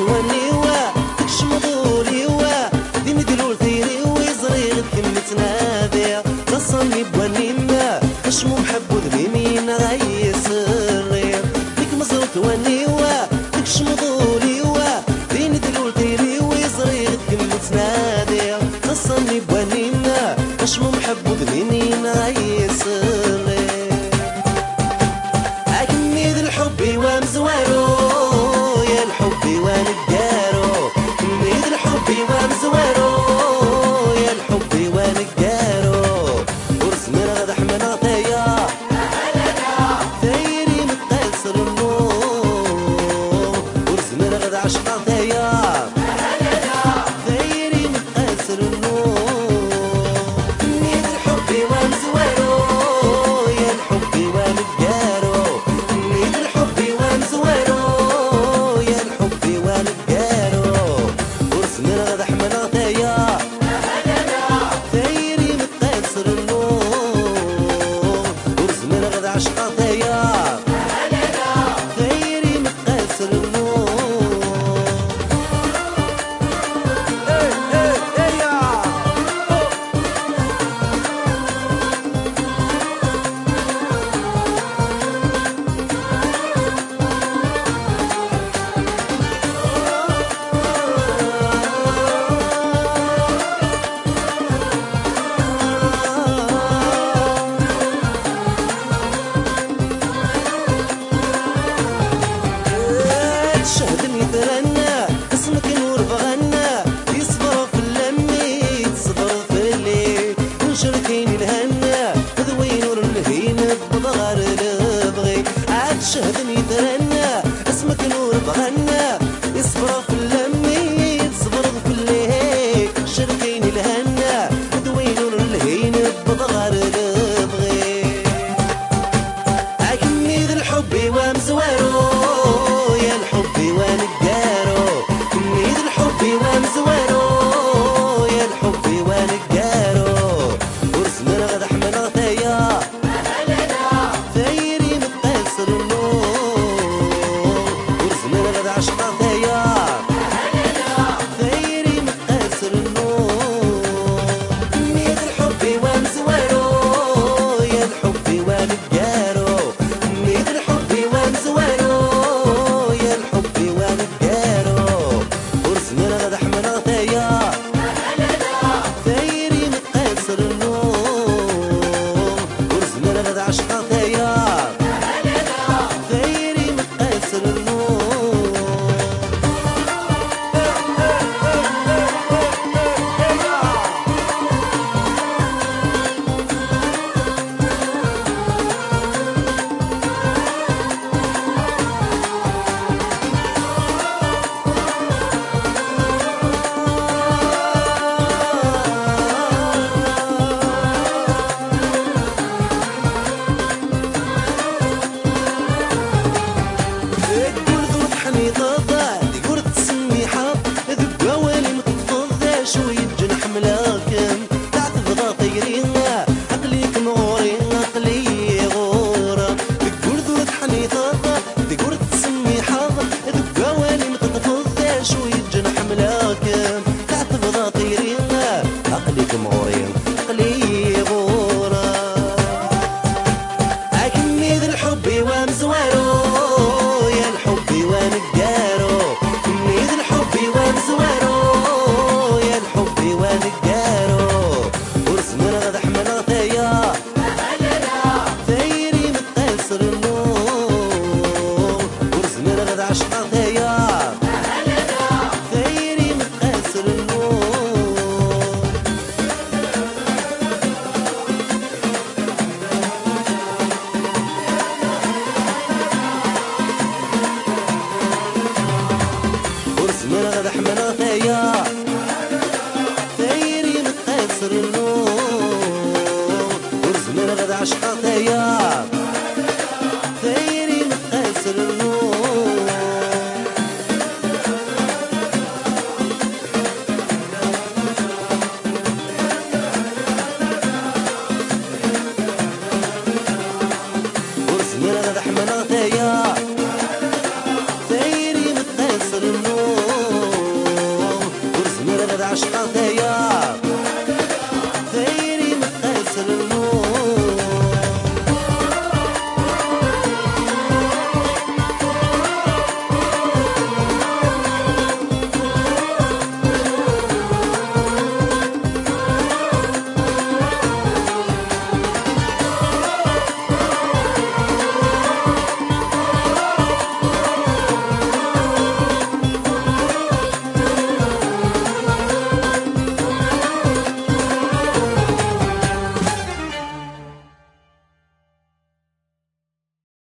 ونيوا تكشمضولي وا دين دلول ثيري ويزري غد كمت نادي تصني بونيما اشمو محبو ذميمين غيسري ديك مزروت ونيوا تكشمضولي وا دين دلول ثيري ويزري غد كمت نادي تصني بونيما اشمو محبو ذميمين غيسري أكمي ذي الحب ومزوارو يا الحب ونقارو كمي ذي الحب ومزوارو يا الحب ونقارو ورسمي غدا حمنا ثايا ثايري متقاسر النور ورسمي غدا عشقا ثايا ثايري متقاسر النور كمي ذي الحب ومزوارو يا الحب ونقارو شهدني ترنى اسمك نور بغنى يصبر في اللمي تصبر في الليل شركين الهنا دوي نور الهين بضغر البغي اكمي ذي الحب ومزوارو يا الحب ونقارو كمي ذي الحب ومزوارو يا الحب ونقارو ورسمنا غدا حمنا ثايا ثايري متقاسر عشقا ثايا ثايري متقاسر النور كمي ذي الحب ومزوارو يا الحب ونقارو كمي ذي الحب ومزوارو يا الحب ونقارو ورسمنا غدا حمنا ثايا ثايري متقاسر النور ورسمنا غدا عشقا ثايا ثايري متقاسر النور عشقا ثايا ثايري متقاسر النور ورسمنا غدا حمنا ثايا ثايري متقاسر النور ورسمنا غدا عشقا ثايا